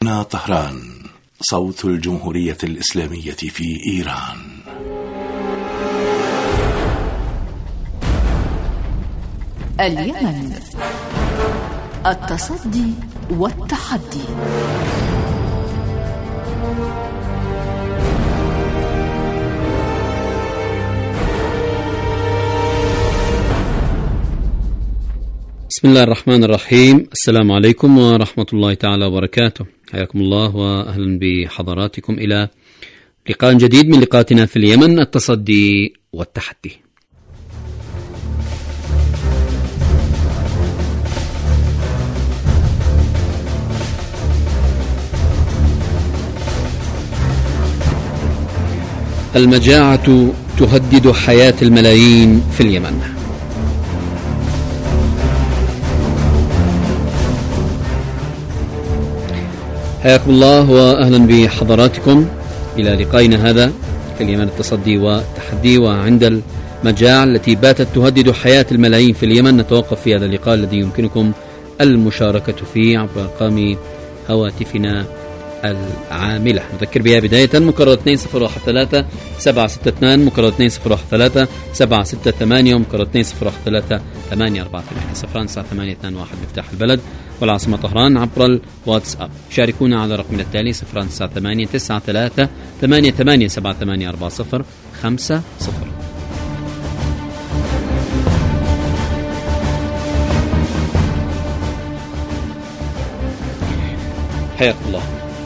هنا طهران، صوت الجمهورية الإسلامية في إيران. اليمن، التصدي والتحدي. بسم الله الرحمن الرحيم. السلام عليكم ورحمة الله تعالى وبركاته. حياكم الله وأهلا بحضراتكم إلى لقاء جديد من لقاءاتنا في اليمن، التصدي والتحدي. المجاعة تهدد حياة الملايين في اليمن. حياكم الله وأهلا بحضراتكم إلى لقائنا هذا في اليمن، التصدي والتحدي. وعند المجاعة التي باتت تهدد حياة الملايين في اليمن، نتوقف في هذا اللقاء الذي يمكنكم المشاركة فيه عبر أرقام هواتفنا العاملة. نذكر بها بداية: مكرر 2013 762، مكرر 2013 768، ومكرر 2013 848 0 9 8 2 1 مفتاح البلد والعاصمة طهران. عبر الواتساب شاركونا على رقمنا التالي 098 93 88 7840 50. حياك الله.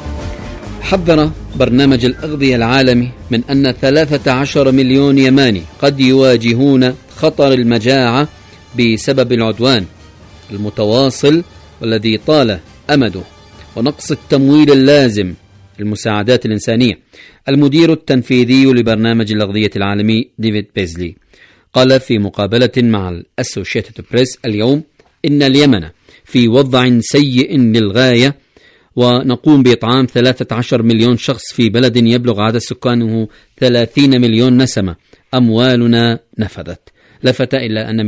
حذر برنامج الأغذية العالمي من أن 13 مليون يماني قد يواجهون خطر المجاعة بسبب العدوان المتواصل والذي طال أمده ونقص التمويل اللازم للمساعدات الإنسانية. المدير التنفيذي لبرنامج الأغذية العالمي ديفيد بيزلي قال في مقابلة مع الأسوشيتد بريس اليوم إن اليمن في وضع سيء للغاية، ونقوم بإطعام 13 مليون شخص في بلد يبلغ عدد سكانه 30 مليون نسمة. أموالنا نفذت. لفت إلى أن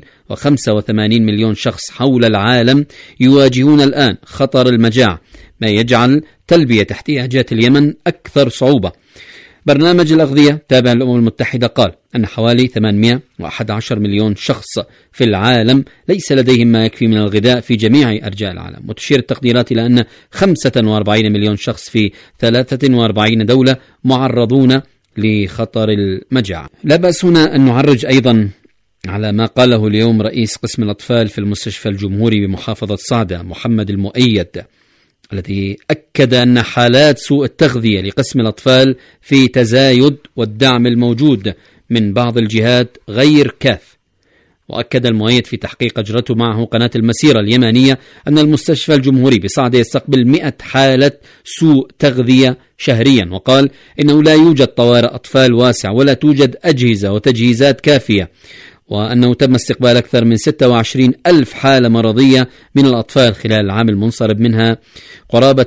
285 مليون شخص حول العالم يواجهون الآن خطر المجاعة، ما يجعل تلبية احتياجات اليمن أكثر صعوبة. برنامج الأغذية تابع للأمم المتحدة قال أن حوالي 811 مليون شخص في العالم ليس لديهم ما يكفي من الغذاء في جميع أرجاء العالم، وتشير التقديرات إلى أن 45 مليون شخص في 43 دولة معرضون لخطر المجاعة. لا بأس هنا أن نعرج أيضا على ما قاله اليوم رئيس قسم الأطفال في المستشفى الجمهوري بمحافظة صعدة محمد المؤيد، الذي أكد أن حالات سوء التغذية لقسم الأطفال في تزايد، والدعم الموجود من بعض الجهات غير كاف. وأكد المؤيد في تحقيق أجرته معه قناة المسيرة اليمانية أن المستشفى الجمهوري بصعدة يستقبل 100 حالة سوء تغذية شهريا، وقال إنه لا يوجد طوارئ أطفال واسع ولا توجد أجهزة وتجهيزات كافية، وأنه تم استقبال أكثر من 26 ألف حالة مرضية من الأطفال خلال العام المنصرم، منها قرابة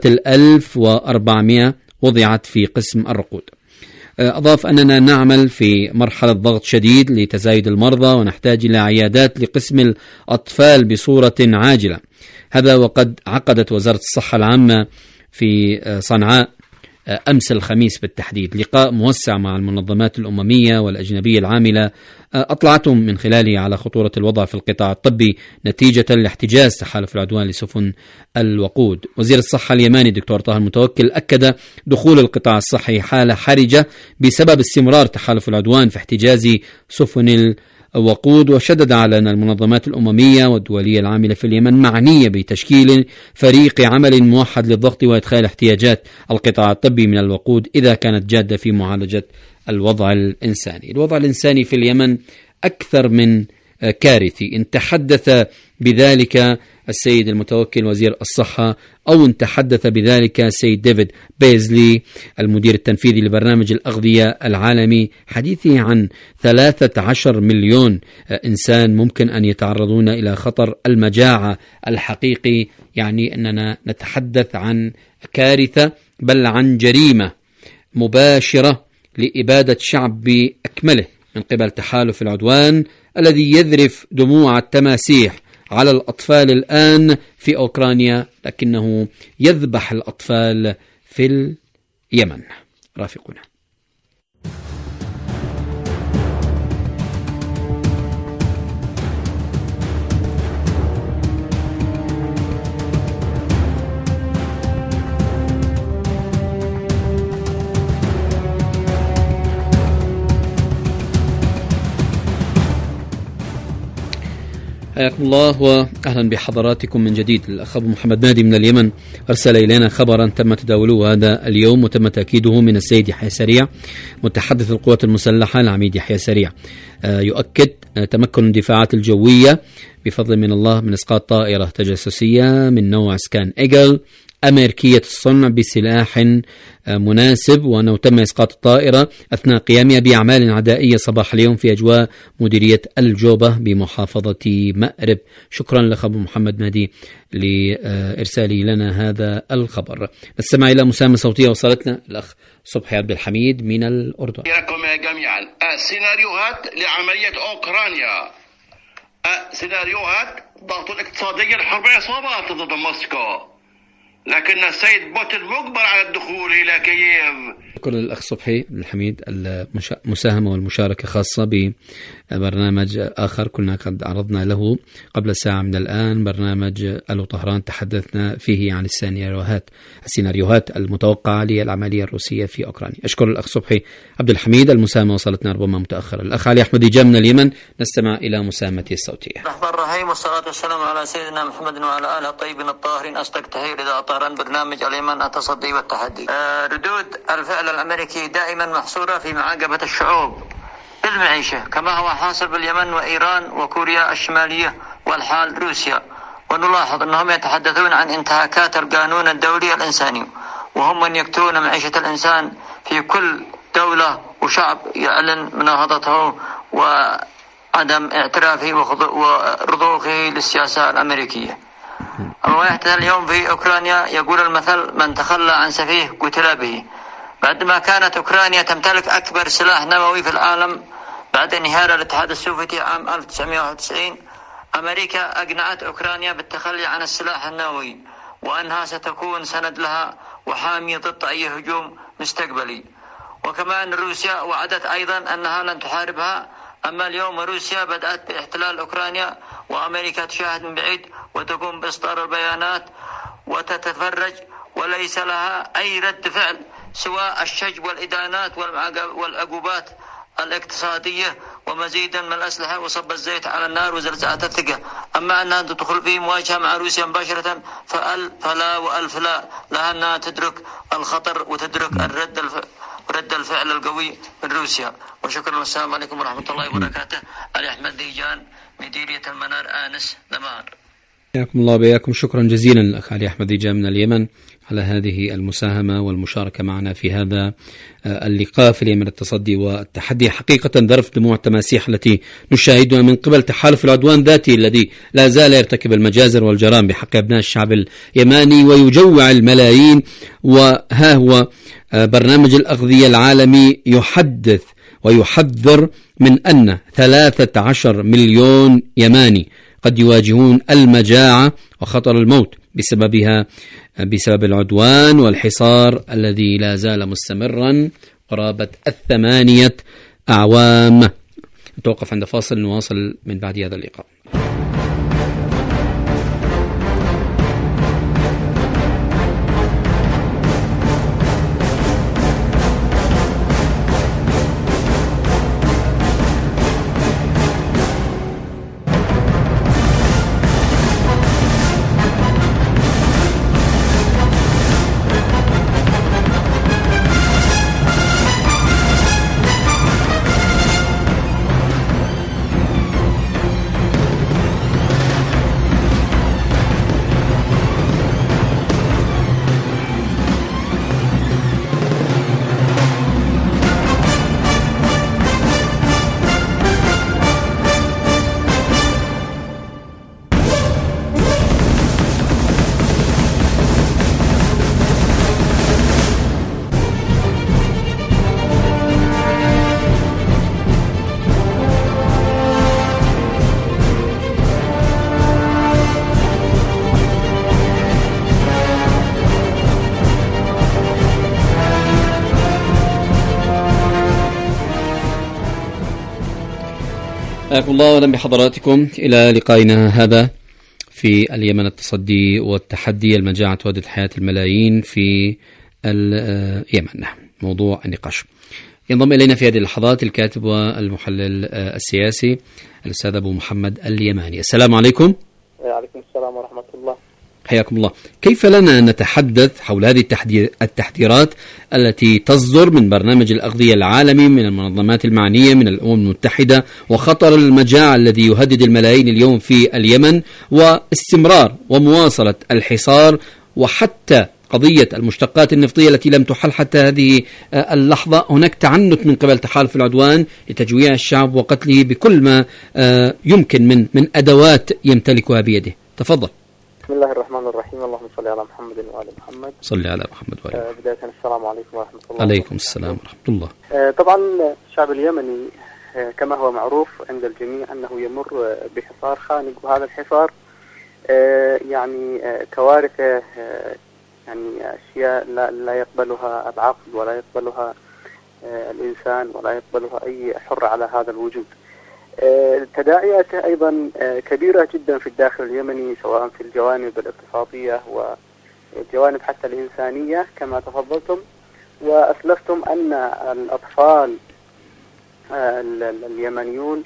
1400 وضعت في قسم الرقود. أضاف أننا نعمل في مرحلة ضغط شديد لتزايد المرضى، ونحتاج إلى عيادات لقسم الأطفال بصورة عاجلة. هذا وقد عقدت وزارة الصحة العامة في صنعاء أمس الخميس بالتحديد لقاء موسع مع المنظمات الأممية والأجنبية العاملة، أطلعتهم من خلاله على خطورة الوضع في القطاع الطبي نتيجة لاحتجاز تحالف العدوان لسفن الوقود. وزير الصحة اليماني الدكتور طه المتوكل أكد دخول القطاع الصحي حالة حرجة بسبب استمرار تحالف العدوان في احتجاز سفن الوقود، وشدد على أن المنظمات الأممية والدولية العاملة في اليمن معنية بتشكيل فريق عمل موحد للضغط وإدخال احتياجات القطاع الطبي من الوقود إذا كانت جادة في معالجة الوضع الإنساني. الوضع الإنساني في اليمن أكثر من كارثي، إن تحدث بذلك السيد المتوكل وزير الصحة أو إن تحدث بذلك السيد ديفيد بيزلي المدير التنفيذي لبرنامج الأغذية العالمي، حديثه عن 13 مليون إنسان ممكن أن يتعرضون إلى خطر المجاعة الحقيقي. يعني أننا نتحدث عن كارثة، بل عن جريمة مباشرة لإبادة شعب بأكمله من قبل تحالف العدوان الذي يذرف دموع التماسيح على الأطفال الآن في أوكرانيا، لكنه يذبح الأطفال في اليمن. رافقنا. حياكم الله وأهلا بحضراتكم من جديد. الأخ أبو محمد نادي من اليمن أرسل إلينا خبرا تم تداوله هذا اليوم وتم تأكيده من السيد يحيى سريع متحدث القوات المسلحة العميد يحيى سريع، يؤكد تمكن الدفاعات الجوية بفضل من الله من إسقاط طائرة تجسسية من نوع سكان إيجل أمريكية الصنع بسلاح مناسب، وأنه تم إسقاط الطائرة أثناء قيامها بأعمال عدائية صباح اليوم في أجواء مديرية الجوبة بمحافظة مأرب. شكرا لك أبو محمد نادي لإرسالي لنا هذا الخبر. نستمع إلى مساهمة صوتية وصلتنا الأخ صبحي عبد الحميد من الأردن. لكم جميعا سيناريوهات لعملية أوكرانيا، سيناريوهات ضغط الاقتصادي الحرب عصابات ضد موسكو، لكن السيد بوتين مجبر على الدخول إلى كييف. كل الأخ صبحي الحميد المساهمة والمشاركة خاصة ببرنامج آخر كنا قد عرضنا له قبل ساعة من الآن، برنامج ألو طهران، تحدثنا فيه عن السيناريوهات المتوقعة للعملية الروسية في أوكرانيا. أشكر الأخ صبحي عبد الحميد. المساهمة وصلتنا ربما متأخرة. الأخ علي أحمد إجا من اليمن، نستمع إلى مساهمته الصوتية. الرحمن الرحيم، والصلاة والسلام على سيدنا محمد وعلى آله الطيبين الطاهرين. أصدق تحية إذاعة طهران، برنامج اليمن التصدي والتحدي. ردود الفعل الأمريكي دائما محصورة في معاقبة الشعوب بالمعيشة، كما هو حاصل باليمن وإيران وكوريا الشمالية والحال روسيا. ونلاحظ أنهم يتحدثون عن انتهاكات القانون الدولي الإنساني، وهم من يقتلون معيشة الإنسان في كل دولة وشعب يعلن مناهضته وعدم اعترافه ورضوخه للسياسة الأمريكية. أما يحدث اليوم في أوكرانيا، يقول المثل: من تخلى عن سفيه قتل به. بعدما كانت أوكرانيا تمتلك أكبر سلاح نووي في العالم بعد انهيار الاتحاد السوفيتي عام 1991، أمريكا أقنعت أوكرانيا بالتخلي عن السلاح النووي، وأنها ستكون سند لها وحامي ضد أي هجوم مستقبلي. وكما أن روسيا وعدت أيضا أنها لن تحاربها. أما اليوم روسيا بدأت باحتلال أوكرانيا، وأمريكا تشاهد من بعيد وتقوم بإصدار البيانات وتتفرج، وليس لها أي رد فعل سوى الشج والإدانات والعقوبات الاقتصادية ومزيدا من الأسلحة وصب الزيت على النار وزلزلة الثقة. أما أنها تدخل في مواجهة مع روسيا مباشرة فلا وألف لا، لها أنها تدرك الخطر وتدرك رد الفعل القوي من روسيا. وشكرا، والسلام عليكم ورحمة الله وبركاته. علي أحمد ديجان، مديرية المنار، آنس، دمار. حياكم الله وبياكم. شكرا جزيلا الأخ علي أحمد ديجان من اليمن على هذه المساهمة والمشاركة معنا في هذا اللقاء في اليمن التصدي والتحدي. حقيقة ذرف دموع التماسيح التي نشاهدها من قبل تحالف العدوان ذاته الذي لا زال يرتكب المجازر والجرائم بحق أبناء الشعب اليماني ويجوع الملايين. وها هو برنامج الأغذية العالمي يحدث ويحذر من أن 13 مليون يماني قد يواجهون المجاعة وخطر الموت بسبب العدوان والحصار الذي لا زال مستمرا قرابة 8 أعوام. نتوقف عند فاصل، نواصل من بعد هذا اللقاء. حياكم الله وأهلا بحضراتكم إلى لقائنا هذا في اليمن، التصدي والتحدي، المجاعة تهدد حياة الملايين في اليمن، موضوع النقاش. ينضم إلينا في هذه اللحظات الكاتب والمحلل السياسي الأستاذ أبو محمد اليماني. السلام عليكم. وعليكم السلام ورحمة الله. حياكم الله. كيف لنا أن نتحدث حول هذه التحذيرات التي تصدر من برنامج الأغذية العالمي، من المنظمات المعنية، من الأمم المتحدة، وخطر المجاعة الذي يهدد الملايين اليوم في اليمن، واستمرار ومواصلة الحصار، وحتى قضية المشتقات النفطية التي لم تحل حتى هذه اللحظة؟ هناك تعنت من قبل تحالف العدوان لتجويع الشعب وقتله بكل ما يمكن من أدوات يمتلكها بيده. تفضل. بسم الله الرحمن الرحيم. اللهم صل على محمد وآل محمد. صل على محمد وآل محمد. بداية السلام عليكم ورحمة الله. عليكم السلام ورحمة الله. طبعا الشعب اليمني كما هو معروف عند الجميع أنه يمر بحصار خانق، وهذا الحصار يعني كوارث، يعني أشياء لا يقبلها العقل ولا يقبلها الإنسان ولا يقبلها أي حر على هذا الوجود. تداعياته أيضا كبيرة جدا في الداخل اليمني، سواء في الجوانب الاقتصادية والجوانب حتى الإنسانية كما تفضلتم وأسلفتم، أن الأطفال اليمنيون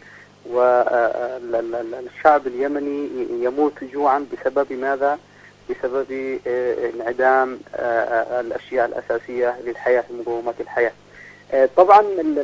والشعب اليمني يموت جوعا بسبب ماذا؟ بسبب انعدام الأشياء الأساسية للحياة، مقومات الحياة. طبعا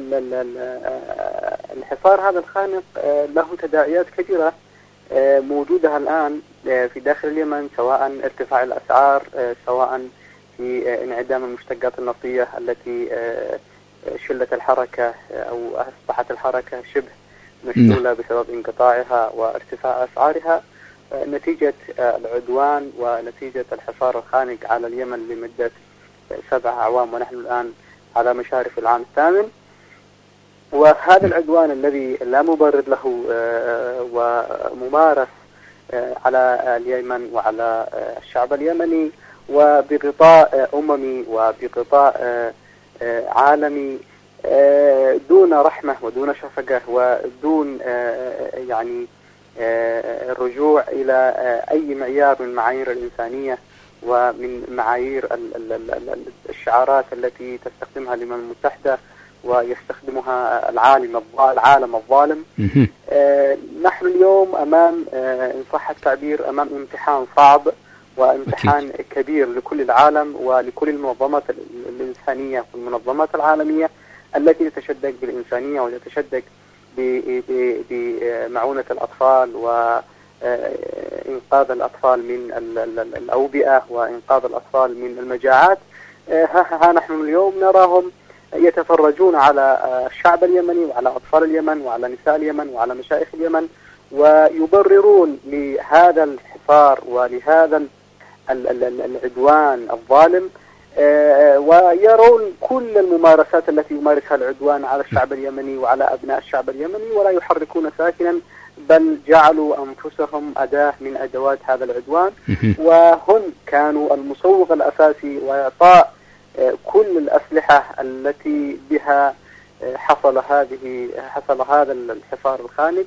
الحصار هذا الخانق له تداعيات كبيرة موجودة الآن في داخل اليمن، سواء ارتفاع الأسعار، سواء في انعدام المشتقات النفطية التي شلت الحركة أو أصبحت الحركة شبه مشلولة بسبب انقطاعها وارتفاع أسعارها، نتيجة العدوان ونتيجة الحصار الخانق على اليمن لمدة 7 أعوام، ونحن الآن على مشارف العام الثامن. وهذا العدوان الذي لا مبرر له وممارس على اليمن وعلى الشعب اليمني، وبغطاء أممي وبغطاء عالمي، دون رحمة ودون شفقة ودون يعني الرجوع إلى أي معيار من معايير الإنسانية ومن معايير الشعارات التي تستخدمها الأمم المتحدة ويستخدمها العالم الظالم. نحن اليوم أمام، إن صح التعبير، أمام امتحان صعب وامتحان كبير لكل العالم ولكل المنظمات الإنسانية والمنظمات العالمية التي تتشدق بالإنسانية وتتشدق بمعونة الأطفال وإنقاذ الأطفال من الأوبئة وإنقاذ الأطفال من المجاعات. ها نحن اليوم نراهم يتفرجون على الشعب اليمني وعلى أطفال اليمن وعلى نساء اليمن وعلى مشايخ اليمن، ويبررون لهذا الحصار ولهذا العدوان الظالم، ويرون كل الممارسات التي يمارسها العدوان على الشعب اليمني وعلى أبناء الشعب اليمني، ولا يحركون ساكنا، بل جعلوا أنفسهم أداة من أدوات هذا العدوان، وهم كانوا المسوق الأساسي وإعطاء كل الأسلحة التي بها حصل هذا الحصار الخانق.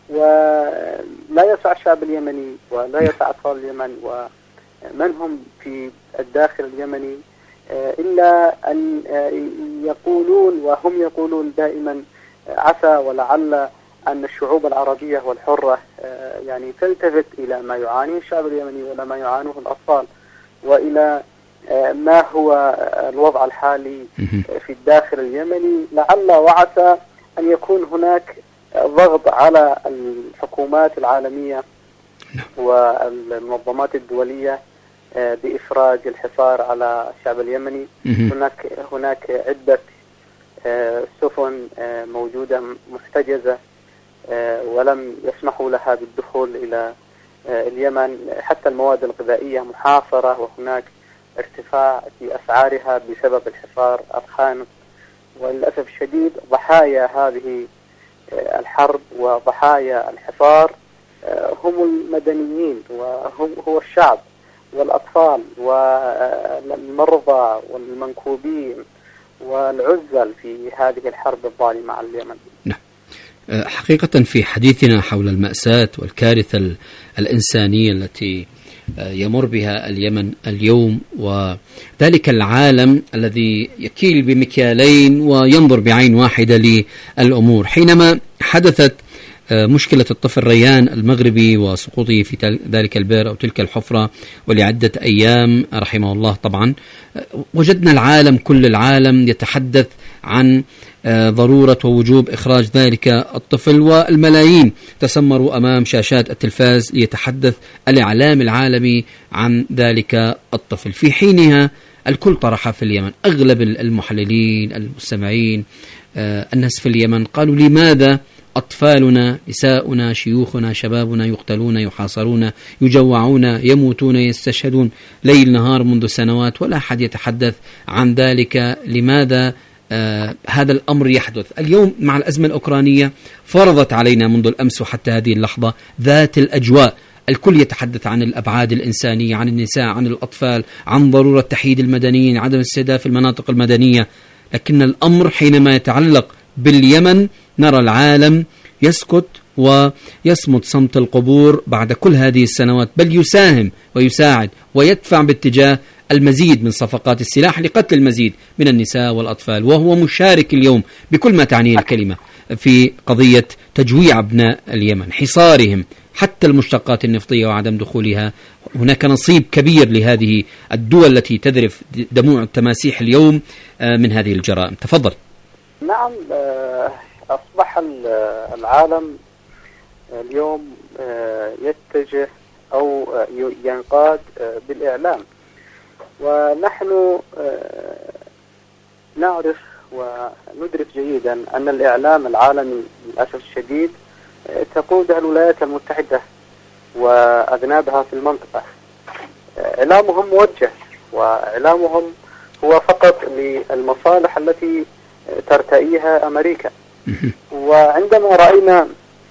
ولا يسع الشعب اليمني ولا يسع أطفال اليمن ومن هم في الداخل اليمني إلا أن يقولون، وهم يقولون دائما، عسى ولعل أن الشعوب العربية والحرة يعني تلتفت إلى ما يعانيه الشعب اليمني ولا ما يعانوه الأطفال، وإلى ما هو الوضع الحالي في الداخل اليمني. لعل وعسى أن يكون هناك ضغط على الحكومات العالمية والمنظمات الدولية بإفراج الحصار على الشعب اليمني. هناك عدة سفن موجودة محتجزة ولم يسمحوا لها بالدخول إلى اليمن، حتى المواد الغذائية محاصرة، وهناك ارتفاع في أسعارها بسبب الحصار الخانق. وللأسف الشديد ضحايا هذه الحرب وضحايا الحصار هم المدنيين، هو الشعب والأطفال والمرضى والمنكوبين والعزل في هذه الحرب الظالمة على اليمن. حقيقة في حديثنا حول المأساة والكارثة الإنسانية التي يمر بها اليمن اليوم، وذلك العالم الذي يكيل بمكيالين وينظر بعين واحدة للأمور، حينما حدثت مشكلة الطفل ريان المغربي وسقوطه في ذلك البئر أو تلك الحفرة ولعدة أيام رحمه الله، طبعا وجدنا العالم كل العالم يتحدث عن ضرورة ووجوب إخراج ذلك الطفل، والملايين تسمروا أمام شاشات التلفاز ليتحدث الإعلام العالمي عن ذلك الطفل. في حينها الكل طرح في اليمن، أغلب المحللين المستمعين الناس في اليمن قالوا لماذا أطفالنا نساؤنا شيوخنا شبابنا يقتلون يحاصرون يجوعون يموتون يستشهدون ليل نهار منذ سنوات ولا أحد يتحدث عن ذلك؟ لماذا هذا الأمر يحدث اليوم مع الأزمة الأوكرانية؟ فرضت علينا منذ الأمس وحتى هذه اللحظة ذات الأجواء، الكل يتحدث عن الأبعاد الإنسانية، عن النساء، عن الأطفال، عن ضرورة تحييد المدنيين، عدم استهداف المناطق المدنية. لكن الأمر حينما يتعلق باليمن نرى العالم يسكت ويصمت صمت القبور بعد كل هذه السنوات، بل يساهم ويساعد ويدفع باتجاه المزيد من صفقات السلاح لقتل المزيد من النساء والأطفال، وهو مشارك اليوم بكل ما تعنيه الكلمة في قضية تجويع أبناء اليمن، حصارهم حتى المشتقات النفطية وعدم دخولها. هناك نصيب كبير لهذه الدول التي تذرف دموع التماسيح اليوم من هذه الجرائم. تفضل. نعم، أصبح العالم اليوم يتجه أو ينقاد بالإعلام، ونحن نعرف وندرك جيدا أن الإعلام العالمي للأسف الشديد تقودها الولايات المتحدة وأذنابها في المنطقة. إعلامهم موجه، وإعلامهم هو فقط للمصالح التي ترتئيها أمريكا. وعندما رأينا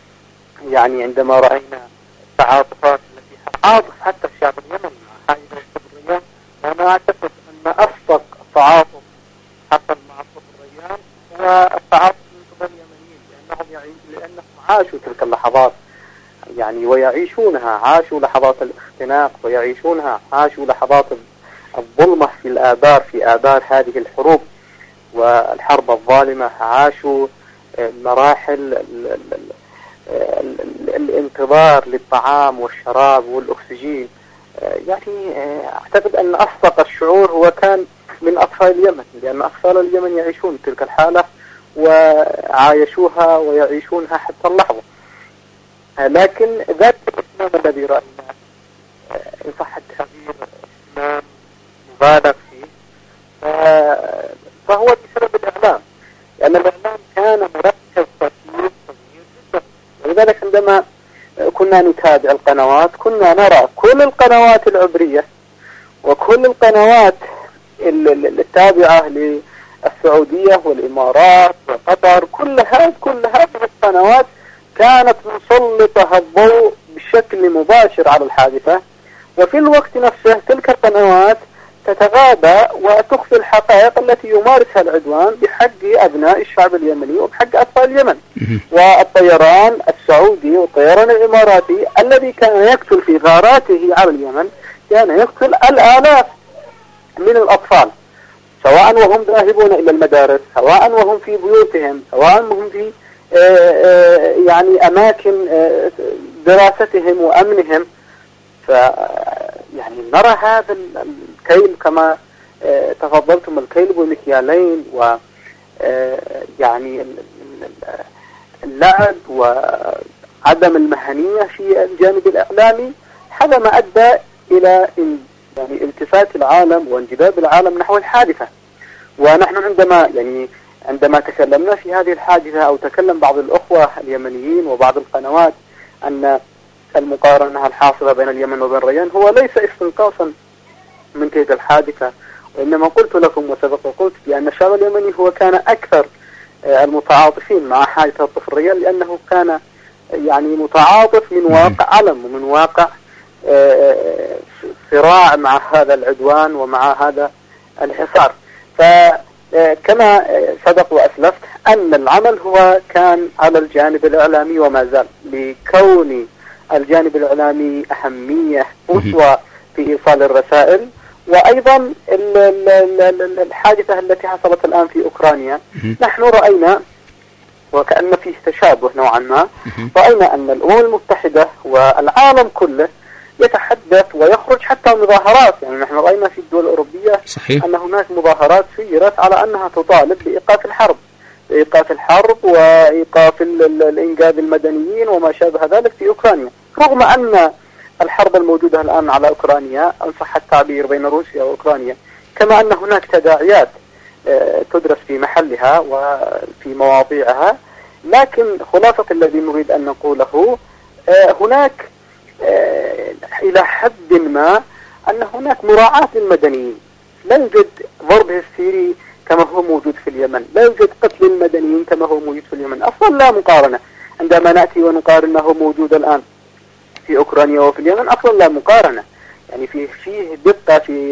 التعاطفات التي تعاطف حتى الشعب اليمني مع هذه القضية، أنا أعتقد أن أصدق تعاطف حتى مع الريان هو التعاطف من قبل اليمنيين، لأنهم عاشوا تلك اللحظات ويعيشونها، عاشوا لحظات الاختناق ويعيشونها، عاشوا لحظات الظلمة في آبار هذه الحروب والحرب الظالمة، عاشوا مراحل الانتظار للطعام والشراب والأكسجين. أعتقد أن أصدق الشعور هو كان من أطفال اليمن، لأن أطفال اليمن يعيشون تلك الحالة وعايشوها ويعيشونها حتى اللحظة. لكن ذات الإسلام الذي رأيناه إن صح التعبير إسلام مبالغ فيه، فهو بسبب الإعلام، لأن الإعلام كان مركز صغير جدا. ولذلك عندما كنا نتابع القنوات كنا نرى كل القنوات العبرية وكل القنوات التابعة للسعودية والإمارات وقطر، كل هذه القنوات كانت مسلطة الضوء بشكل مباشر على الحادثة، وفي الوقت نفسه تلك القنوات تتغاضى وتخفي الحقائق التي يمارسها العدوان بحق أبناء الشعب اليمني وبحق أطفال اليمن. والطيران السعودي والطيران الإماراتي الذي كان يقتل في غاراته على اليمن كان يقتل الآلاف من الأطفال، سواء وهم ذاهبون إلى المدارس، سواء وهم في بيوتهم، سواء وهم في أماكن دراستهم وأمنهم. نرى هذا الكيل كما تفضلتم، الكيل بمكيالين، و اللعب وعدم المهنية في الجانب الإعلامي، هذا ما أدى إلى التفات العالم وانجذاب العالم نحو الحادثة. ونحن عندما تكلمنا في هذه الحادثة، أو تكلم بعض الأخوة اليمنيين وبعض القنوات أن المقارنة الحاصلة بين اليمن وبين ريان هو ليس استنقاصا من تلك الحادثة، وإنما قلت لكم وسبق وقلت بأن الشعب اليمني هو كان أكثر المتعاطفين مع حادثة الطفل ريان، لأنه كان متعاطف من واقع علم ومن واقع صراع مع هذا العدوان ومع هذا الحصار. فكما سبق وأسلفت أن العمل هو كان على الجانب الإعلامي وما زال، لكون الجانب الإعلامي أهمية قصوى في إيصال الرسائل. وأيضا الحادثة التي حصلت الآن في أوكرانيا، نحن رأينا وكأن فيه تشابه نوعا ما، رأينا أن الأمم المتحدة والعالم كله يتحدث ويخرج حتى مظاهرات. يعني نحن رأينا في الدول الأوروبية صحيح. أن هناك مظاهرات سيرت على أنها تطالب بإيقاف الحرب وإيقاف الإنقاذ المدنيين وما شابه ذلك في أوكرانيا، رغم أن الحرب الموجودة الآن على أوكرانيا إن صح التعبير بين روسيا وأوكرانيا، كما أن هناك تداعيات تدرس في محلها وفي مواضيعها، لكن خلاصة الذي نريد أن نقوله هناك إلى حد ما أن هناك مراعاة للمدنيين. لا يوجد ضرب هستيري كما هو موجود في اليمن، لا يوجد قتل المدنيين كما هو موجود في اليمن، أصلا لا مقارنة. عندما نأتي ونقارن ما هو موجود الآن في أوكرانيا وفي اليمن أصلا لا مقارنة. يعني فيه دقة في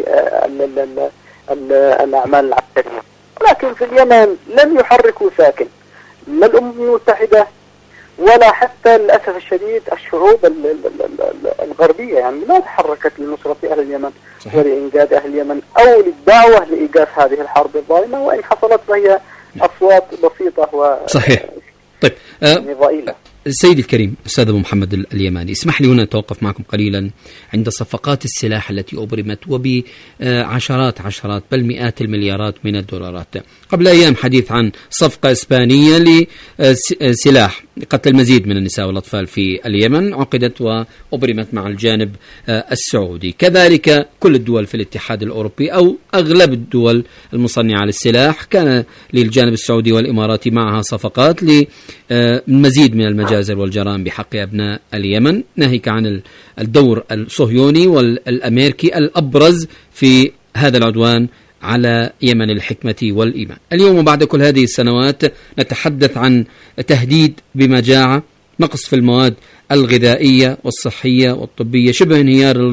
الأعمال العسكرية، لكن في اليمن لم يحركوا ساكن، لا الأمم المتحدة ولا حتى للأسف الشديد الشعوب الغربية، يعني ما تحركت لنصرة أهل اليمن ولإنقاذ أهل اليمن أو للدعوة لإيقاف هذه الحرب الظالمة، وإن حصلت فهي أصوات بسيطة صحيح. طيب ضئيلة. سيدي الكريم أستاذ أبو محمد اليماني، اسمح لي هنا أتوقف معكم قليلا عند صفقات السلاح التي أبرمت وبعشرات بل مئات المليارات من الدولارات. قبل أيام حديث عن صفقة إسبانية لسلاح قتل المزيد من النساء والأطفال في اليمن، عقدت وأبرمت مع الجانب السعودي. كذلك كل الدول في الاتحاد الأوروبي أو أغلب الدول المصنعة للسلاح كان للجانب السعودي والإماراتي معها صفقات لمزيد من المجازر والجرائم بحق أبناء اليمن، ناهيك عن الدور الصهيوني والأمريكي الأبرز في هذا العدوان على يمن الحكمة والإيمان. اليوم بعد كل هذه السنوات نتحدث عن تهديد بمجاعة، نقص في المواد الغذائية والصحية والطبية، شبه انهيار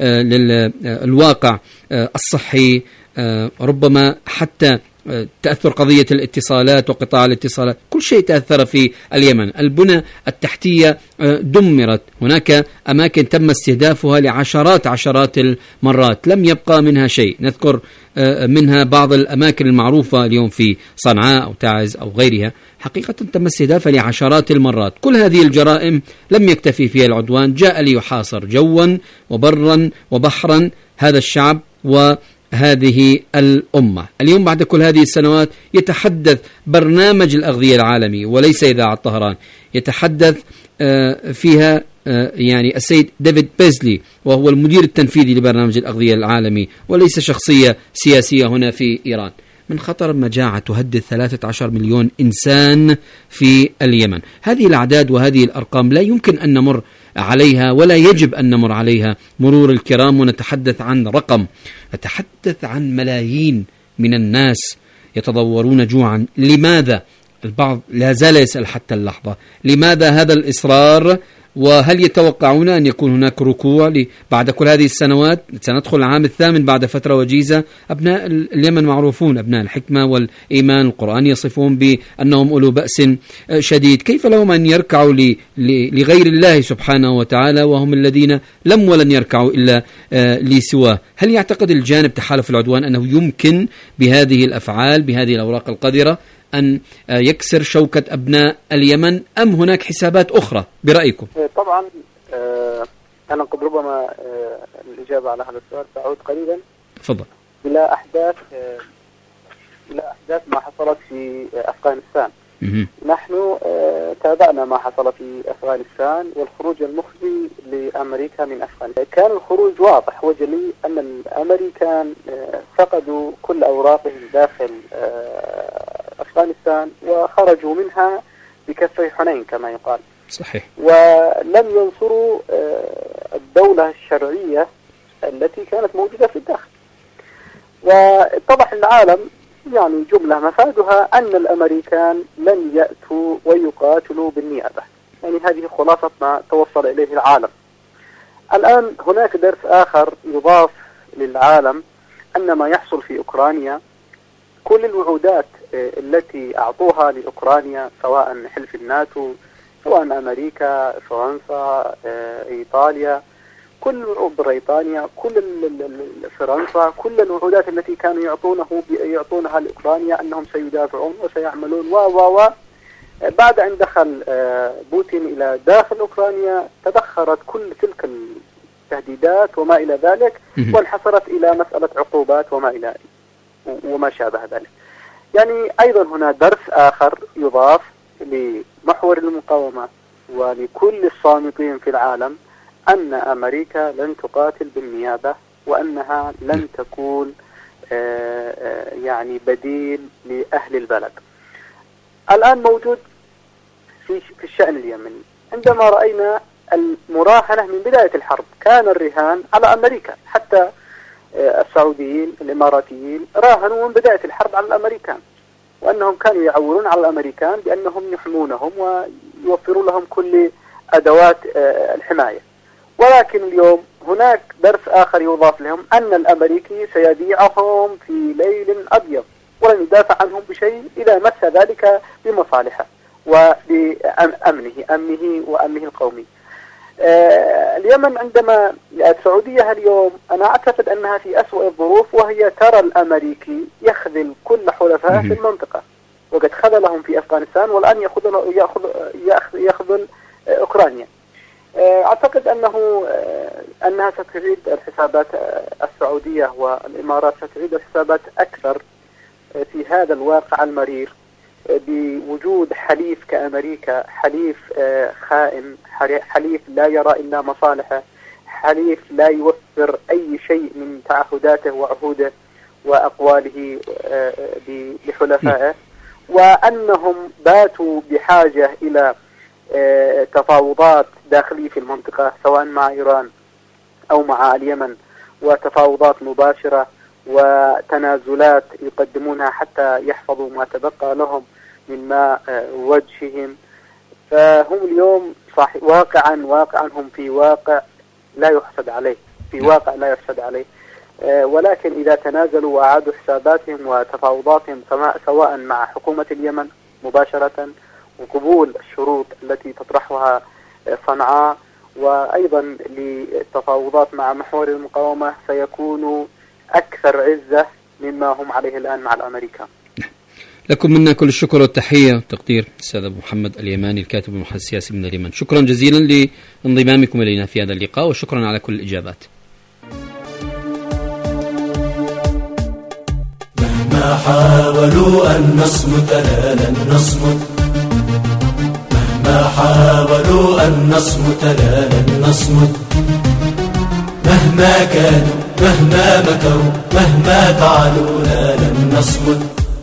للواقع الصحي، ربما حتى تأثر قضية الاتصالات وقطاع الاتصالات، كل شيء تأثر في اليمن. البنى التحتية دمرت، هناك أماكن تم استهدافها عشرات المرات، لم يبقى منها شيء. نذكر منها بعض الأماكن المعروفة اليوم في صنعاء أو تعز أو غيرها، حقيقة تم استهدافها لعشرات المرات. كل هذه الجرائم لم يكتفي فيها العدوان، جاء ليحاصر جوا وبرا وبحرا هذا الشعب وهذه الأمة. اليوم بعد كل هذه السنوات يتحدث برنامج الأغذية العالمي وليس إذاعة طهران، يتحدث فيها يعني السيد ديفيد بيزلي، وهو المدير التنفيذي لبرنامج الأغذية العالمي وليس شخصية سياسية هنا في إيران، من خطر مجاعة تهدد 13 مليون إنسان في اليمن. هذه الأعداد وهذه الأرقام لا يمكن أن نمر عليها ولا يجب أن نمر عليها مرور الكرام ونتحدث عن رقم، نتحدث عن ملايين من الناس يتضورون جوعا. لماذا؟ البعض لا زال يسأل حتى اللحظة، لماذا هذا الإصرار؟ وهل يتوقعون أن يكون هناك ركوع بعد كل هذه السنوات؟ سندخل العام الثامن بعد فترة وجيزة. أبناء اليمن معروفون، أبناء الحكمة والإيمان، القرآن يصفون بأنهم أولو بأس شديد، كيف لهم أن يركعوا لغير الله سبحانه وتعالى وهم الذين لم ولن يركعوا إلا لسواه؟ هل يعتقد الجانب تحالف العدوان أنه يمكن بهذه الأفعال بهذه الأوراق القذرة أن يكسر شوكة أبناء اليمن، أم هناك حسابات أخرى برأيكم؟ طبعا أنا قد ربما الإجابة على هذا السؤال تعود قليلا تفضل إلى أحداث ما حصلت في أفغانستان. نحن تابعنا ما حصل في أفغانستان والخروج المخزي لأمريكا من أفغانستان. كان الخروج واضح وجلي أن الأمريكان فقدوا كل أوراقهم داخل أفغانستان وخرجوا منها بكفي حنين كما يقال. صحيح. ولم ينصروا الدولة الشرعية التي كانت موجودة في الداخل. واتضح العالم يعني جملة مفادها أن الأمريكان لن يأتوا ويقاتلوا بالنيابة. يعني هذه خلاصة ما توصل إليه العالم. الآن هناك درس آخر يضاف للعالم، أن ما يحصل في أوكرانيا كل الوعودات التي أعطوها لأوكرانيا، سواء حلف الناتو، سواء أمريكا، فرنسا، إيطاليا، كل بريطانيا، كل فرنسا، كل الوعودات التي كانوا يعطونها لأوكرانيا أنهم سيدافعون وسيعملون بعد أن دخل بوتين إلى داخل أوكرانيا تدخرت كل تلك التهديدات وما إلى ذلك، وانحصرت إلى مسألة عقوبات وما شابه ذلك. يعني أيضا هنا درس آخر يضاف لمحور المقاومة ولكل الصامتين في العالم، أن أمريكا لن تقاتل بالنيابة، وأنها لن تكون يعني بديل لأهل البلد. الآن موجود في الشأن اليمني، عندما رأينا المراهنة من بداية الحرب كان الرهان على أمريكا، حتى السعوديين الإماراتيين راهنوا من بداية الحرب على الأمريكان، وأنهم كانوا يعولون على الأمريكان بأنهم يحمونهم ويوفروا لهم كل أدوات الحماية. ولكن اليوم هناك درس آخر يضاف لهم، أن الأمريكي سيبيعهم في ليل أبيض ولن يدافع عنهم بشيء إذا مس ذلك بمصالحه وبأمنه وأمنه القومي. اليمن عندما السعودية اليوم أنا أعتقد أنها في أسوأ الظروف، وهي ترى الأمريكي يخذل كل حلفائه في المنطقة، وقد خذلهم في أفغانستان والآن يخذل أوكرانيا. أعتقد أنها ستعيد الحسابات، السعودية والإمارات ستعيد الحسابات أكثر في هذا الواقع المرير، بوجود حليف كأمريكا، حليف خائن، حليف لا يرى إلا مصالحه، حليف لا يوفر أي شيء من تعهداته وعهوده وأقواله لحلفائه، وأنهم باتوا بحاجة إلى تفاوضات داخلية في المنطقة سواء مع إيران أو مع اليمن، وتفاوضات مباشرة وتنازلات يقدمونها حتى يحفظوا ما تبقى لهم من ماء وجههم. فهم اليوم واقعا هم في واقع لا يحسد عليه، ولكن إذا تنازلوا وأعادوا حساباتهم وتفاوضاتهم سواء مع حكومة اليمن مباشرة وقبول الشروط التي تطرحها صنعاء، وأيضا للتفاوضات مع محور المقاومة، سيكونوا أكثر عزة مما هم عليه الآن مع الأمريكان. لكم منا كل الشكر والتحية والتقدير أستاذ أبو محمد اليماني، الكاتب والمحلل السياسي من اليمن. شكرا جزيلا لانضمامكم إلينا في هذا اللقاء، وشكرا على كل الإجابات. مهما حاولوا أن نصمت لا لن نصمت، مهما حاولوا أن نصمت لا لن نصمت، مهما كانوا مهما مكروا مهما فعلوا لا لن نصمت،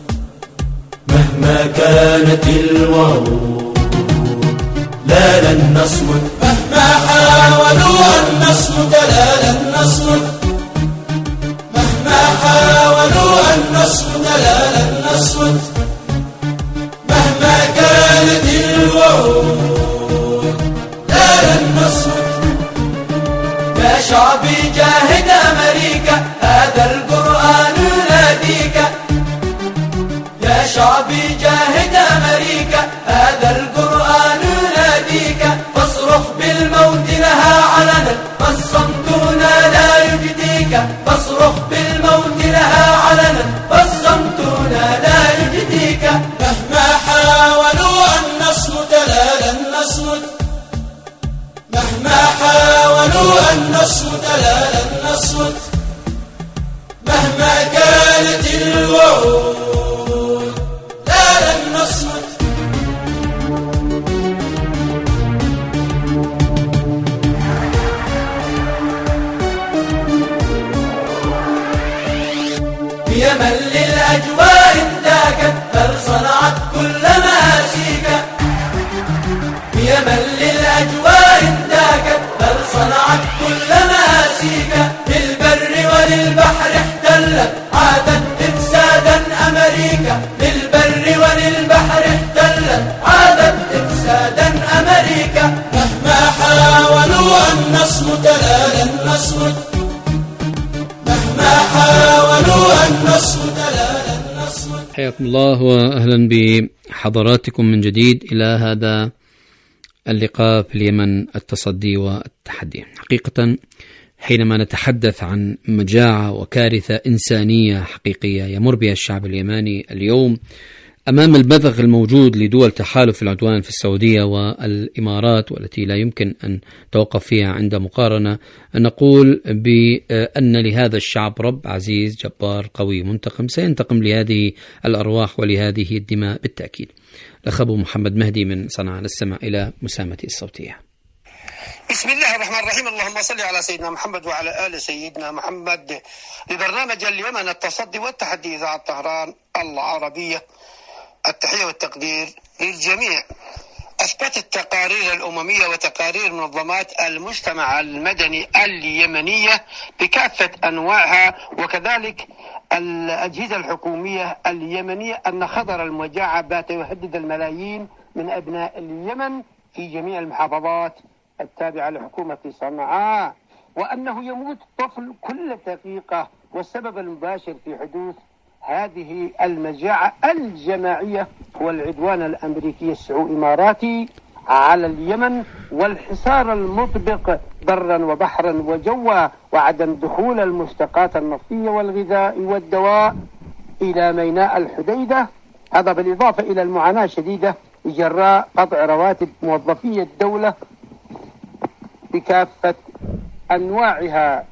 مهما كانت الوعود لا لن نصمت، مهما حاولوا أن نصمت لا لن نصمت، مهما حاولوا أن نصمت لا لن نصمت، مهما كانت الوعود لا لن نصمت. يا شعبي جاهد أمريكا، هذا القرآن يناديك، يا شعبي جاهد أمريكا، هذا القرآن يناديك، فاصرخ بالموت لها علنا، فالصمتنا لا يجديك، فاصرخ بالموت لها علنا، فالصمتنا لا يجديك. مهما حاولوا أن نصمت لا لن نصمت، مهما حاولوا أن نصمت لا لن نصمت، مهما كانت الوعود لا لن نصمت. يمن للأجواء انتاكت، بل صنعت كل مآسيك، يمن للأجواء انتاكت، بل صنعت كل مآسيك، للبر وللبحر احتلت، عادت إفسادا أمريكا، للبر وللبحر احتلت، عادت إفسادا أمريكا. مهما حاولوا أن نصمت لا لن نصمت، مهما حاولوا أن نصمت لا لن نصمت. حياكم الله وأهلا بحضراتكم من جديد إلى هذا اللقاء في اليمن، التصدي والتحدي. حقيقة حينما نتحدث عن مجاعة وكارثة إنسانية حقيقية يمر بها الشعب اليماني اليوم أمام البذخ الموجود لدول تحالف العدوان في السعودية والإمارات، والتي لا يمكن أن توقف فيها عند مقارنة، نقول بأن لهذا الشعب رب عزيز جبار قوي منتقم سينتقم لهذه الأرواح ولهذه الدماء بالتأكيد. الأخ أبو محمد مهدي من صنعاء، نستمع إلى مساهمته الصوتية. بسم الله الرحمن الرحيم. اللهم صل على سيدنا محمد وعلى آل سيدنا محمد. لبرنامج اليمن التصدي والتحدي إذاعة طهران العربية، التحية والتقدير للجميع. أثبتت تقارير الأممية وتقارير منظمات المجتمع المدني اليمنية بكافة أنواعها وكذلك الأجهزة الحكومية اليمنية أن خطر المجاعة بات يهدد الملايين من أبناء اليمن في جميع المحافظات التابعة لحكومة صنعاء، وأنه يموت طفل كل دقيقة، والسبب المباشر في حدوث هذه المجاعة الجماعية هو العدوان الأمريكي السعودي-إماراتي على اليمن والحصار المطبق برا وبحرا وجوا، وعدم دخول المشتقات النفطية والغذاء والدواء إلى ميناء الحديدة. هذا بالإضافة إلى المعاناة الشديدة جراء قطع رواتب موظفي الدولة بكافة أنواعها،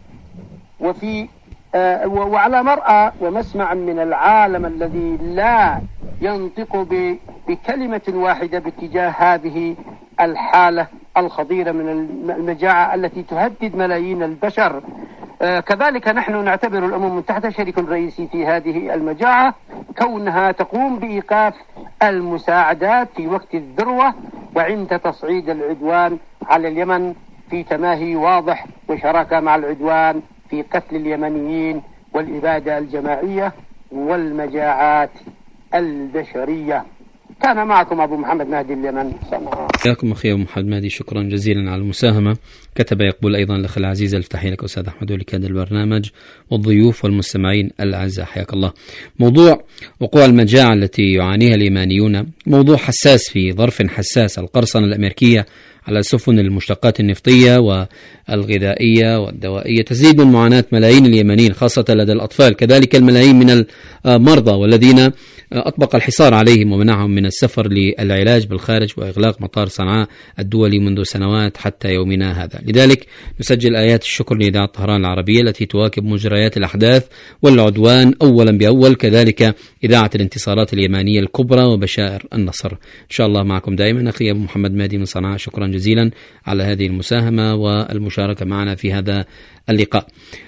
وعلى مرأى ومسمع من العالم الذي لا ينطق بكلمة واحدة باتجاه هذه الحالة الخطيرة من المجاعة التي تهدد ملايين البشر. كذلك نحن نعتبر الأمم المتحدة شريك رئيسي في هذه المجاعة، كونها تقوم بإيقاف المساعدات في وقت الذروة وعند تصعيد العدوان على اليمن في تماهي واضح وشراكة مع العدوان في قتل اليمنيين والإبادة الجماعية والمجاعات البشرية. كان معكم أبو محمد مهدي اليمن صنعاء. حياكم أخي أبو محمد مهدي، شكرا جزيلا على المساهمة. كتب يقبل أيضا الأخ العزيز الفتحي لك أستاذ أحمد ولكاد البرنامج والضيوف والمستمعين الأعزاء، حياك الله. موضوع وقوع المجاعة التي يعانيها اليمانيون موضوع حساس في ظرف حساس. القرصنة الأمريكية على سفن المشتقات النفطية والغذائية والدوائية تزيد من معاناة ملايين اليمنيين خاصة لدى الأطفال، كذلك الملايين من المرضى والذين أطبق الحصار عليهم ومنعهم من السفر للعلاج بالخارج وإغلاق مطار صنعاء الدولي منذ سنوات حتى يومنا هذا. لذلك نسجل آيات الشكر لإذاعة طهران العربية التي تواكب مجريات الأحداث والعدوان أولا بأول، كذلك إذاعة الانتصارات اليمانية الكبرى وبشائر النصر. إن شاء الله معكم دائما أخي أبو محمد مهدي من صنعاء، شكرا جزيلا على هذه المساهمة والمشاركة معنا في هذا اللقاء.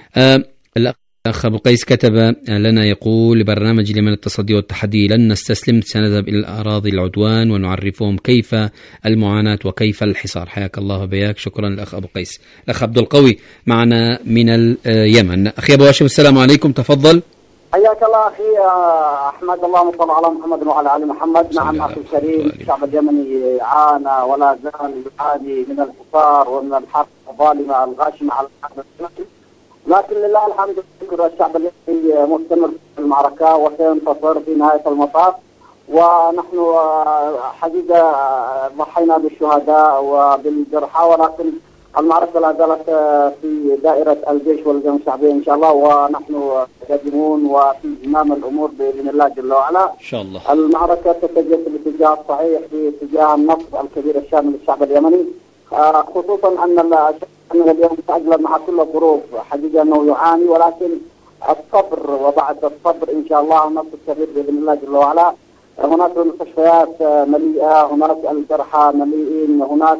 الأخ أبو قيس كتب لنا يقول: لبرنامج اليمن التصدي والتحدي لن نستسلم، سنذهب إلى الأراضي العدوان ونعرفهم كيف المعاناة وكيف الحصار. حياك الله وبياك، شكرا الأخ أبو قيس. الأخ عبد القوي معنا من اليمن. أخي أبو هاشم السلام عليكم، تفضل. حياك الله أخي أحمد، اللهم صل على محمد وعلى آل محمد. نعم أخي الكريم، الشعب اليمني عانى ولا زال يعاني من الحصار ومن الحرب الظالمة الغاشمة على الشعب اليمني، لكن لله الحمد والشكر الشعب اليمني مستمر في المعركة وسينتصر في نهاية المطاف. ونحن حقيقة ضحينا بالشهداء وبالجرحى، ولكن المعركة لا زالت في دائرة الجيش والجيش الشعبي إن شاء الله، ونحن قادمون وفي زمام الأمور بإذن الله جل وعلا. إن شاء الله المعركة تتجه في الاتجاه الصحيح، في اتجاه النصر الكبير الشامل للشعب اليمني، خصوصا أن اليوم تأجل مع كل الظروف حقيقة أنه يعاني، ولكن الصبر وبعد الصبر إن شاء الله النصر الكبير بإذن الله جل وعلا. هناك المستشفيات مليئة، هناك الجرحى مليئين، هناك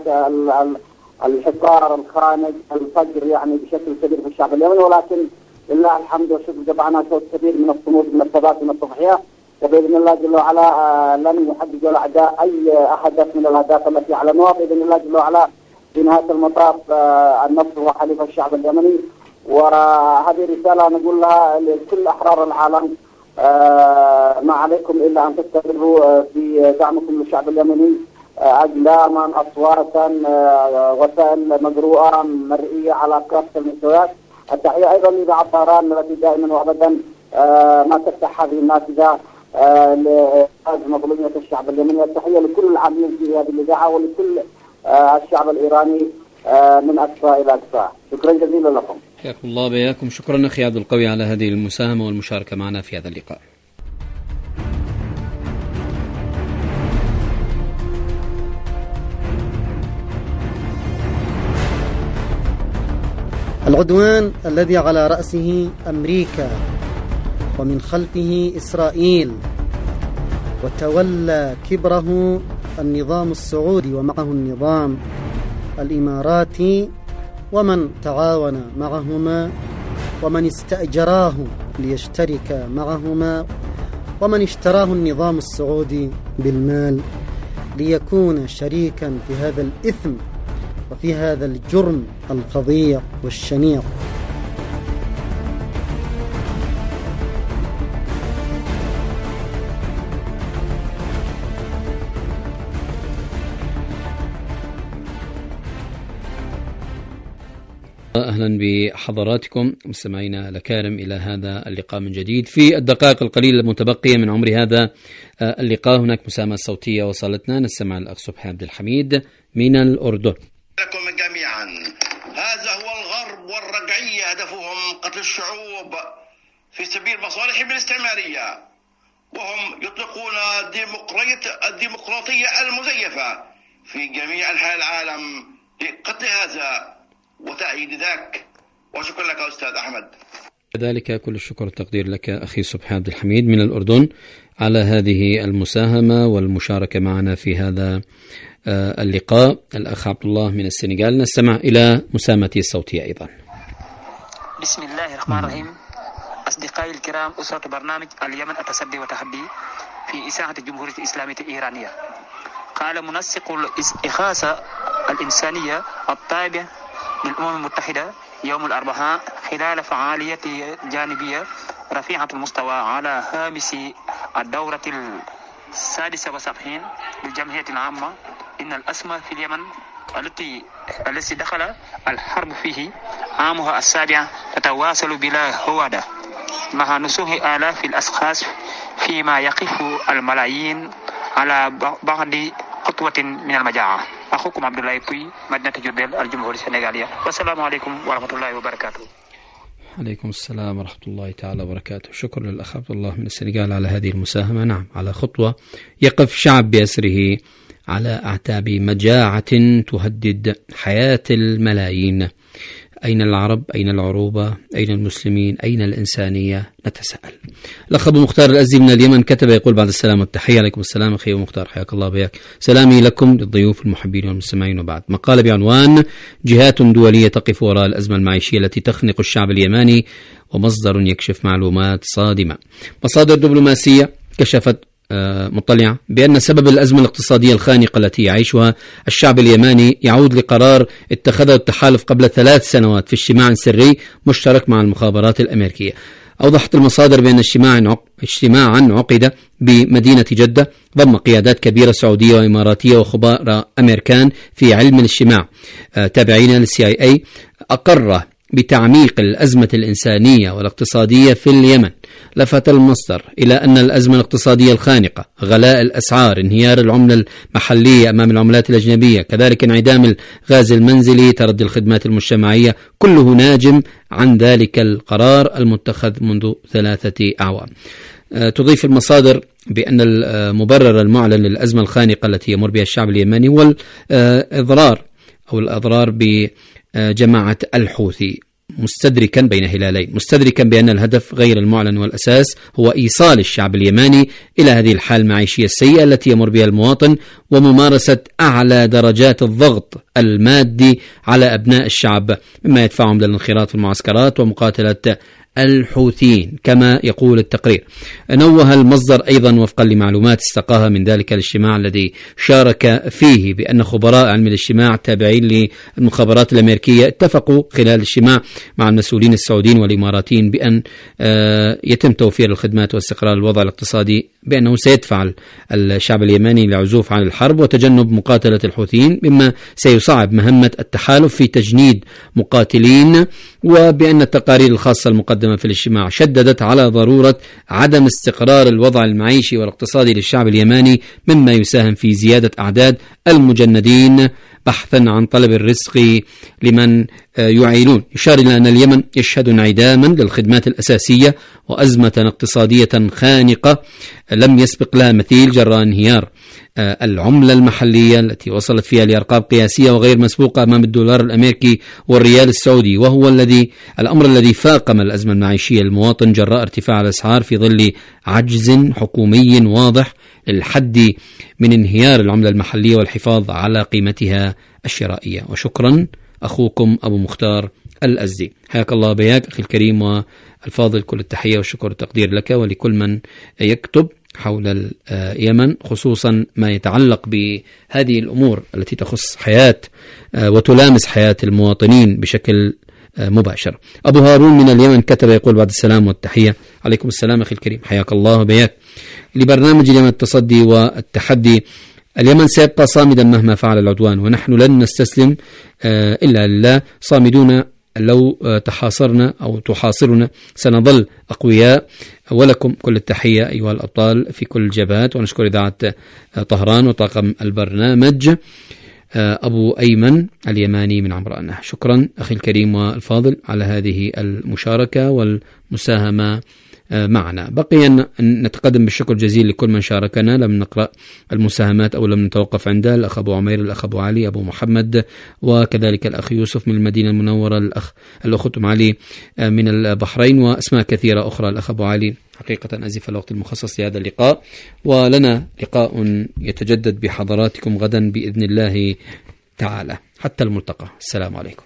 الحصار الخانق الفجر يعني بشكل كبير في الشعب اليمني، ولكن لله الحمد والشكر جمعنا شوط كبير من الصمود من الثبات من التضحية، وبإذن الله جل وعلا لن يحقق الأعداء أي هدف من الأهداف التي أعلنوها بإذن الله جل وعلا. في نهاية المطاف النصر وحليف الشعب اليمني، وهذه رسالة نقول لها لكل أحرار العالم: ما عليكم إلا أن تستمروا في دعمكم للشعب اليمني، أقلاما، أصواتا، وسائل مقروءة مرئية على كافة المستويات. التحية أيضا لإذاعة طهران التي دائما وأبدا ما تفتح هذه النافذة لإنقاذ مظلومية الشعب اليمني. والتحية لكل العاملين في هذه الإذاعة ولكل الشعب الإيراني من أقصى إلى أقصى. شكرا جزيلا لكم. حياكم الله بياكم. شكرا أخي عبد القوي على هذه المساهمة والمشاركة معنا في هذا اللقاء. العدوان الذي على رأسه أمريكا ومن خلفه إسرائيل، وتولى كبره النظام السعودي ومعه النظام الإماراتي ومن تعاون معهما ومن استأجراه ليشترك معهما ومن اشتراه النظام السعودي بالمال ليكون شريكا في هذا الإثم وفي هذا الجرم الفظيع والشنيع. أهلا بحضراتكم مستمعينا الأكارم إلى هذا اللقاء من جديد. في الدقائق القليلة المتبقية من عمر هذا اللقاء هناك مساهمة صوتية وصلتنا، نستمع الأخ صبحي عبد الحميد من الأردن. لكم جميعا، هذا هو الغرب والرجعية هدفهم قتل الشعوب في سبيل مصالحهم الاستعمارية، وهم يطلقون الديمقراطية المزيفة في جميع أنحاء العالم لقتل هذا وتأييد ذاك. وشكرا لك أستاذ أحمد. كذلك كل الشكر والتقدير لك أخي صبحي عبد الحميد من الأردن على هذه المساهمة والمشاركة معنا في هذا اللقاء. الأخ عبد الله من السنغال، نستمع إلى مساهمته الصوتية أيضا. بسم الله الرحمن الرحيم. أصدقائي الكرام، أسرة برنامج اليمن التصدي والتحدي في إذاعة الجمهورية الإسلامية الإيرانية، قال منسق الإغاثة الإنسانية الطابع للأمم المتحدة يوم الأربعاء خلال فعالية جانبية رفيعة المستوى على هامش الدورة 76 للجمعية العامة إن الأزمة في اليمن التي دخل الحرب فيه عامها السابع تتواصل بلا هوادة مع نسوح آلاف الأشخاص، فيما يقف الملايين على بعد خطوة من المجاعة. أخوكم عبد الله بوي، مدينة جربيل، الجمهورية السنغالية، والسلام عليكم ورحمة الله وبركاته. عليكم السلام ورحمة الله تعالى وبركاته. شكرا للأخ عبد الله من السنغال على هذه المساهمة. نعم، على خطوة يقف شعب بأسره على أعتاب مجاعة تهدد حياة الملايين. أين العرب؟ أين العروبة؟ أين المسلمين؟ أين الإنسانية؟ نتساءل. الأخ أبو مختار الأزدي من اليمن كتب يقول: بعد السلام والتحية. عليكم السلام أخي أبو مختار، حياك الله بياك. سلامي لكم للضيوف المحبين والمستمعين. وبعد مقال بعنوان: جهات دولية تقف وراء الأزمة المعيشية التي تخنق الشعب اليماني، ومصدر يكشف معلومات صادمة. مصادر دبلوماسية كشفت مطلعة بأن سبب الأزمة الاقتصادية الخانقة التي يعيشها الشعب اليماني يعود لقرار اتخذه التحالف قبل 3 سنوات في اجتماع سري مشترك مع المخابرات الأمريكية. أوضحت المصادر بأن اجتماعا عقد بمدينة جدة ضم قيادات كبيرة سعودية وإماراتية وخبراء أمريكان في علم الاجتماع تابعين للCIA أقر بتعميق الأزمة الإنسانية والاقتصادية في اليمن. لفت المصدر إلى أن الأزمة الاقتصادية الخانقة، غلاء الأسعار، انهيار العملة المحلية أمام العملات الأجنبية، كذلك انعدام الغاز المنزلي، تردي الخدمات المجتمعية، كله ناجم عن ذلك القرار المتخذ منذ 3 أعوام. تضيف المصادر بأن المبرر المعلن للأزمة الخانقة التي يمر بها الشعب اليمني هو الأضرار بجماعة الحوثي، مستدركا بين هلالين، مستدركا بأن الهدف غير المعلن والأساس هو إيصال الشعب اليماني إلى هذه الحالة المعيشية السيئة التي يمر بها المواطن، وممارسة أعلى درجات الضغط المادي على أبناء الشعب، مما يدفعهم للانخراط في المعسكرات ومقاتلة الحوثيين كما يقول التقرير. نوه المصدر أيضا وفقا لمعلومات استقاها من ذلك الاجتماع الذي شارك فيه بأن خبراء علم الاجتماع التابعين للمخابرات الأمريكية اتفقوا خلال الاجتماع مع المسؤولين السعوديين والإماراتيين بأن يتم توفير الخدمات واستقرار الوضع الاقتصادي، بأنه سيدفع الشعب اليمني للعزوف عن الحرب وتجنب مقاتلة الحوثيين، مما سيصعب مهمة التحالف في تجنيد مقاتلين، وبأن التقارير الخاصة المقدمة المقدمة في الاجتماع شددت على ضرورة عدم استقرار الوضع المعيشي والاقتصادي للشعب اليماني، مما يساهم في زيادة أعداد المجندين بحثا عن طلب الرزق لمن يعيلون. يشار إلى أن اليمن يشهد انعداما للخدمات الأساسية وأزمة اقتصادية خانقة لم يسبق لها مثيل جراء انهيار العملة المحلية التي وصلت فيها لأرقام قياسية وغير مسبوقة أمام الدولار الأمريكي والريال السعودي، وهو الأمر الذي فاقم الأزمة المعيشية للمواطن جراء ارتفاع الأسعار في ظل عجز حكومي واضح للحد من انهيار العملة المحلية والحفاظ على قيمتها الشرائية. وشكرا أخوكم أبو مختار الأزدي. حياك الله بياك أخي الكريم والفاضل، كل التحية والشكر والتقدير لك ولكل من يكتب حول اليمن، خصوصا ما يتعلق بهذه الأمور التي تخص حياة وتلامس حياة المواطنين بشكل مباشر. أبو هارون من اليمن كتب يقول: بعد السلام والتحية. عليكم السلام أخي الكريم، حياك الله بياك. لبرنامج اليمن التصدي والتحدي: اليمن سيبقى صامدا مهما فعل العدوان، ونحن لن نستسلم إلا لله، صامدون لو تحاصرنا أو تحاصرنا سنظل أقوياء. ولكم كل التحية أيها الأبطال في كل الجبهات. ونشكر إذاعة طهران وطاقم البرنامج. أبو أيمن اليماني من عمران. شكرا أخي الكريم والفاضل على هذه المشاركة والمساهمة معنا. بقي أن نتقدم بالشكر الجزيل لكل من شاركنا. لم نقرأ المساهمات أو لم نتوقف عندها: الأخ أبو عمير، الأخ أبو علي، أبو محمد، وكذلك الأخ يوسف من المدينة المنورة، الأخ أم علي من البحرين، وأسماء كثيرة أخرى. الأخ أبو علي حقيقة أزف الوقت المخصص لهذا اللقاء، ولنا لقاء يتجدد بحضراتكم غدا بإذن الله تعالى. حتى الملتقى، السلام عليكم.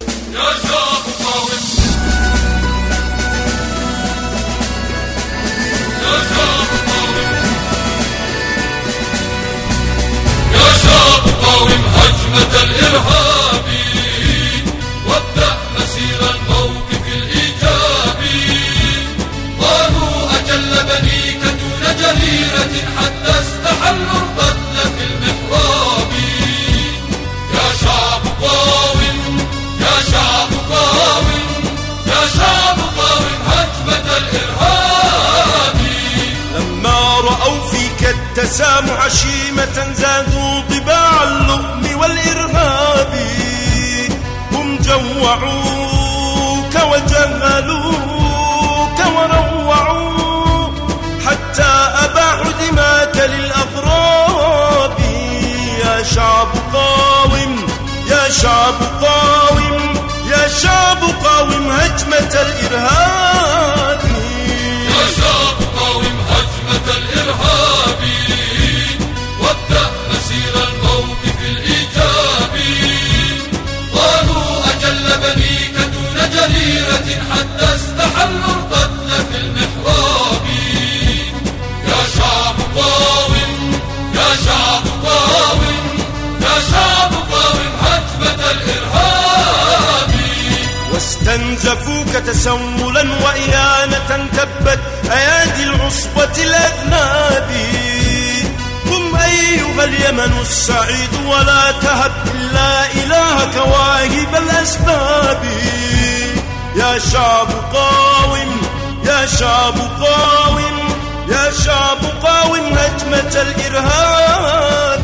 قاوم هجمة الإرهاب، وابدأ مسير الموقف الإيجابي. قالوا أجل بنيك دون جريرة حتى استحلوا القتل في المحراب. يا شعب قاوم، يا شعب قاوم، يا شعب قاوم هجمة الإرهاب. لما رأوا فيك التسامح شيمة زادوا طباع اللؤم والإرهاب. هم جوعوك وجهلوك وروعوا حتى أباحوا دماك للأغراب. يا شعب قاوم، يا شعب قاوم، يا شعب قاوم هجمة الإرهاب. يا شعب قاوم هجمة الإرهاب، وابدأ مسير الموقف الإيجابي. قالوا أجل بنيك دون جريرة حتى استحلوا القتل في المحراب. يا شعب قاوم، يا شعب قاوم، يا شعب قاوم هجمة الإرهاب. واستنزفوك تسولا وإهانة تبت أيادي العصبة الأذناب. قم أيها اليمن السعيد ولا تهب إلا إلهك واهب الأسباب. يا شعب قاوم، يا شعب قاوم، يا شعب قاوم هجمة الإرهاب.